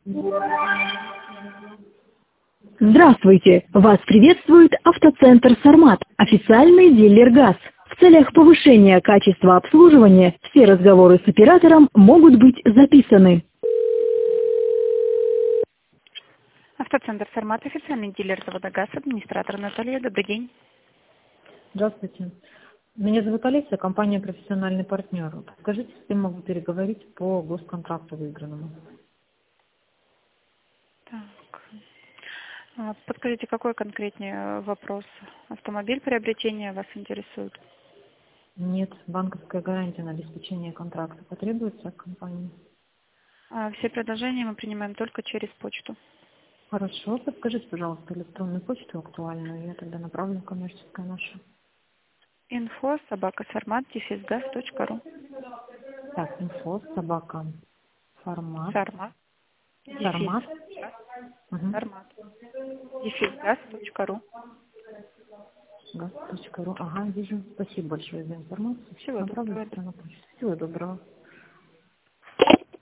Здравствуйте! Вас приветствует автоцентр «Сармат», официальный дилер ГАЗ. В целях повышения качества обслуживания все разговоры с оператором могут быть записаны. Автоцентр «Сармат», официальный дилер завода ГАЗ, администратор Наталья. Добрый день. Здравствуйте. Меня зовут Олеся, компания «Профессиональный партнер». Скажите, с кем могу переговорить по госконтракту выигранному? Так. Подскажите, какой конкретнее вопрос? Автомобиль приобретения вас интересует? Нет, банковская гарантия на обеспечение контракта потребуется компании? Все предложения мы принимаем только через почту. Хорошо, подскажите, пожалуйста, электронную почту актуальную, я тогда направлю в коммерческое наше. info@sarmat-gas.ru. Так, инфо, собака, формат, Sarmat. формат. Угу. Sarmat. gas.ru. Газ.ру. Ага, вижу. Спасибо большое за информацию. Всего Направлю доброго. на почту. Всего доброго.